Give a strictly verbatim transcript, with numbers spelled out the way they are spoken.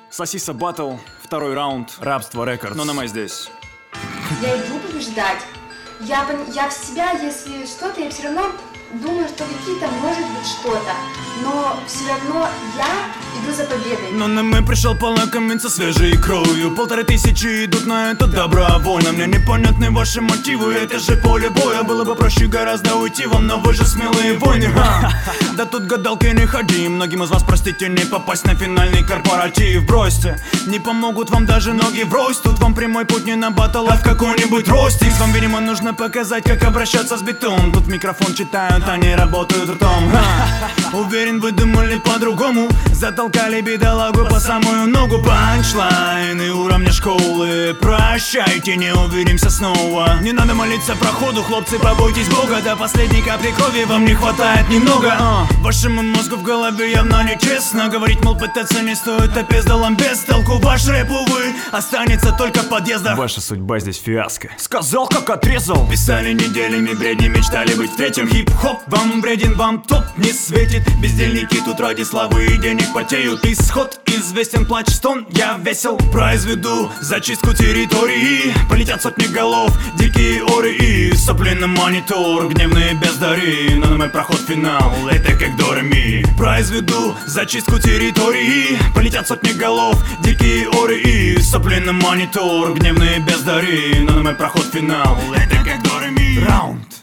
Сосиса Баттл, второй раунд, Рабство Рекордс. Но мы здесь. Я иду побеждать. Я, я в себя, если что-то, я все равно думаю, что какие-то может быть что-то. Но все равно я иду за победой. Но на мы пришел полакомиться свежей кровью. Полторы тысячи идут на это добровольно. Мне непонятны ваши мотивы, это же поле боя. Было бы проще гораздо уйти вам, но вы же смелые воины. Ха. Да тут гадалки не ходи. Многим из вас, простите, не попасть на финальный корпоратив. Бросьте, не помогут вам даже ноги врозь. Тут вам прямой путь не на баттл, а в какой-нибудь ростик. Вам, видимо, нужно показать, как обращаться с битом. Тут микрофон читают, они работают ртом. Ха. Уверен, вы думали по-другому. Затолкали бедолагу по самую ногу. Панчлайны уровня школы. Прощайте, не увидимся снова. Не надо молиться проходу, хлопцы, побойтесь Бога. До последней капли крови вам не хватает немного. а. Вашему мозгу в голове явно нечестно говорить, мол, пытаться не стоит, а пиздалом без толку. Ваш рэп, увы, останется только в подъездах. Ваша судьба здесь фиаско. Сказал, как отрезал. Писали неделями бредни, мечтали быть в третьем. Хип-хоп вам вреден, вам топ не светит. Бездельники тут ради славы и денег потеют. Исход известен, плач, стон, я весел. Произведу зачистку территории. Полетят сотни голов, дикие оры и сопли на монитор. Гневные бездари, но на мой проход финал, это как до ре ми. Произведу зачистку территории. Полетят сотни голов, дикие оры и сопли на монитор. Гневные бездари, но на мой проход финал, это как до ре ми. Раунд.